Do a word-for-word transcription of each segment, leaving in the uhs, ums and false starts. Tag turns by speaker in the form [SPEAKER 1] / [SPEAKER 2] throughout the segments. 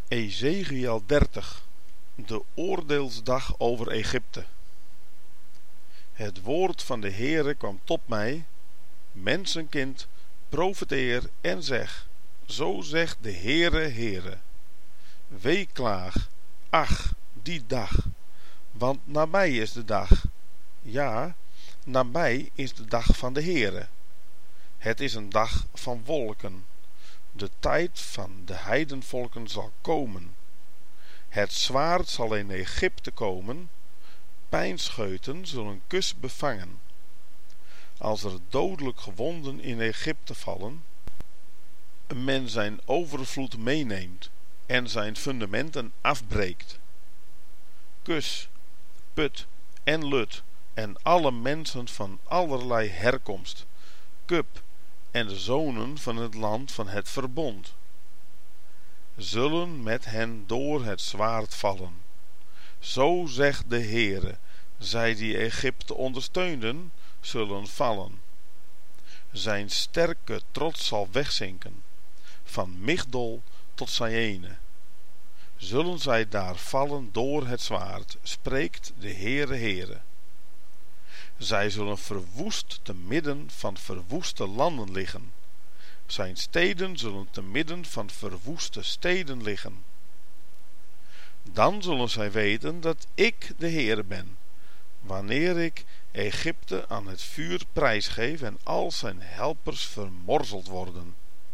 [SPEAKER 1] Ezechiël dertig. De oordeelsdag over Egypte. Het woord van de Heere kwam tot mij: mensenkind, profeteer en zeg: zo zegt de Heere, Heere. Weeklaag, ach, die dag, want nabij is de dag. Ja, nabij is de dag van de Heere. Het is een dag van wolken. De tijd van de heidenvolken zal komen. Het zwaard zal in Egypte komen. Pijnscheuten zullen kus bevangen. Als er dodelijk gewonden in Egypte vallen, men zijn overvloed meeneemt en zijn fundamenten afbreekt. Kus, Put en Lut en alle mensen van allerlei herkomst, Kub en de zonen van het land van het verbond, zullen met hen door het zwaard vallen. Zo zegt de Heere, zij die Egypte ondersteunden, zullen vallen. Zijn sterke trots zal wegzinken, van Migdol tot Syene. Zullen zij daar vallen door het zwaard, spreekt de Heere, Heere. Zij zullen verwoest te midden van verwoeste landen liggen. Zijn steden zullen te midden van verwoeste steden liggen. Dan zullen zij weten dat ik de Heere ben, wanneer ik Egypte aan het vuur prijsgeef en al zijn helpers vermorzeld worden.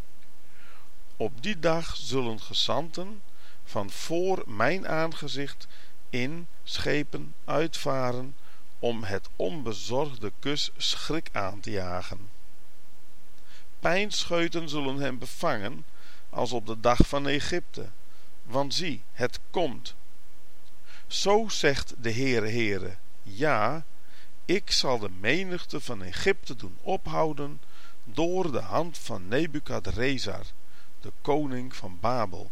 [SPEAKER 1] Op die dag zullen gezanten van voor mijn aangezicht in schepen uitvaren om het onbezorgde kus schrik aan te jagen. Pijnscheuten zullen hem bevangen als op de dag van Egypte, want zie, het komt. Zo zegt de Heere, Heere, ja, ik zal de menigte van Egypte doen ophouden door de hand van Nebukadrezar, de koning van Babel.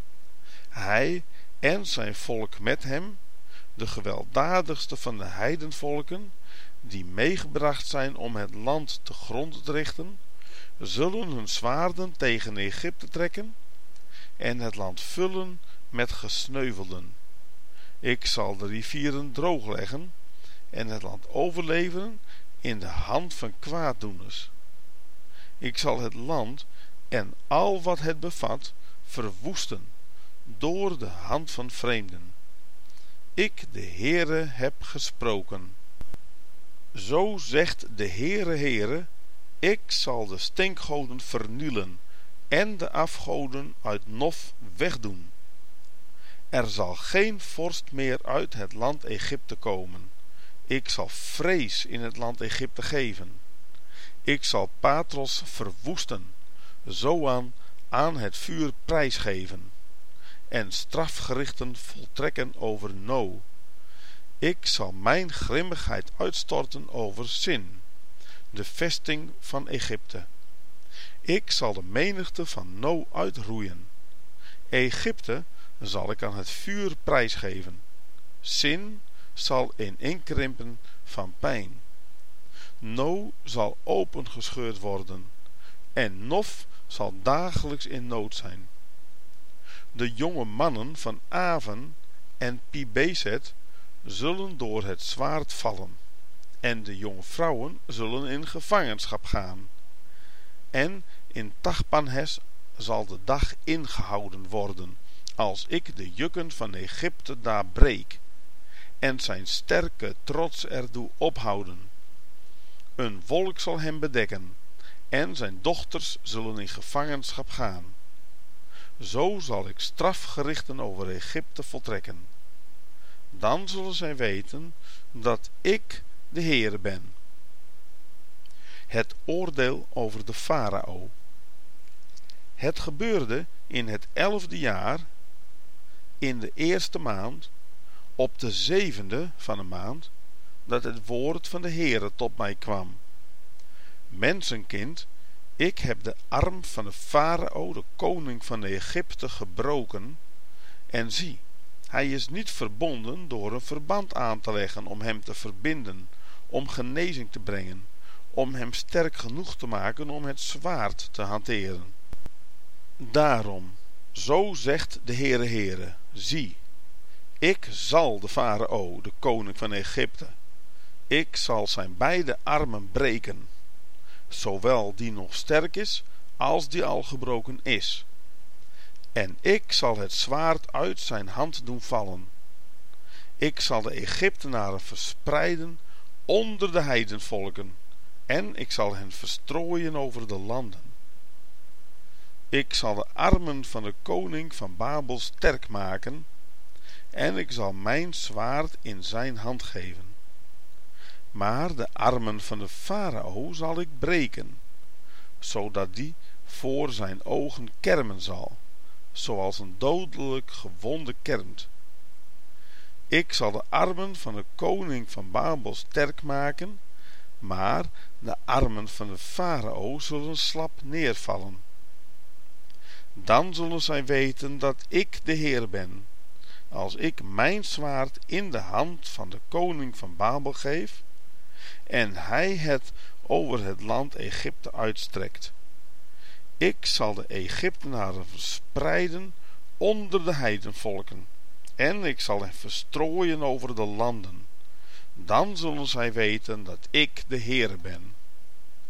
[SPEAKER 1] Hij en zijn volk met hem, de gewelddadigste van de heidenvolken, die meegebracht zijn om het land te grond te richten, zullen hun zwaarden tegen Egypte trekken en het land vullen met gesneuvelden. Ik zal de rivieren droogleggen en het land overleveren in de hand van kwaaddoeners. Ik zal het land en al wat het bevat verwoesten door de hand van vreemden. Ik, de Heere, heb gesproken. Zo zegt de Heere, Heere, ik zal de stinkgoden vernielen en de afgoden uit Nof wegdoen. Er zal geen vorst meer uit het land Egypte komen. Ik zal vrees in het land Egypte geven. Ik zal Patros verwoesten, Zoan aan het vuur prijsgeven en strafgerichten voltrekken over No. Ik zal mijn grimmigheid uitstorten over Sin, de vesting van Egypte. Ik zal de menigte van No uitroeien. Egypte zal ik aan het vuur prijsgeven. Sin zal ineenkrimpen van pijn. No zal opengescheurd worden en Nof zal dagelijks in nood zijn. De jonge mannen van Aven en Pibezet zullen door het zwaard vallen en de jonge vrouwen zullen in gevangenschap gaan. En in Tachpanhes zal de dag ingehouden worden, als ik de jukken van Egypte daar breek en zijn sterke trots er doe ophouden. Een wolk zal hem bedekken en zijn dochters zullen in gevangenschap gaan. Zo zal ik strafgerichten over Egypte voltrekken. Dan zullen zij weten dat ik de Heere ben. Het oordeel over de farao. Het gebeurde in het elfde jaar, in de eerste maand, op de zevende van de maand, dat het woord van de Heere tot mij kwam. Mensenkind, ik heb de arm van de farao, de koning van Egypte, gebroken, en zie, hij is niet verbonden door een verband aan te leggen om hem te verbinden, om genezing te brengen, om hem sterk genoeg te maken om het zwaard te hanteren. Daarom, Zo zegt de Heere Heere, zie, ik zal de farao, de koning van Egypte, ik zal zijn beide armen breken, zowel die nog sterk is, als die al gebroken is. En ik zal het zwaard uit zijn hand doen vallen. Ik zal de Egyptenaren verspreiden onder de heidenvolken, en ik zal hen verstrooien over de landen. Ik zal de armen van de koning van Babel sterk maken, en ik zal mijn zwaard in zijn hand geven. Maar de armen van de farao zal ik breken, zodat die voor zijn ogen kermen zal, zoals een dodelijk gewonde kermt. Ik zal de armen van de koning van Babel sterk maken, maar de armen van de farao zullen slap neervallen. Dan zullen zij weten dat ik de Heer ben, als ik mijn zwaard in de hand van de koning van Babel geef, en hij het over het land Egypte uitstrekt. Ik zal de Egyptenaren verspreiden onder de heidenvolken, en ik zal hen verstrooien over de landen. Dan zullen zij weten dat ik de Heer ben.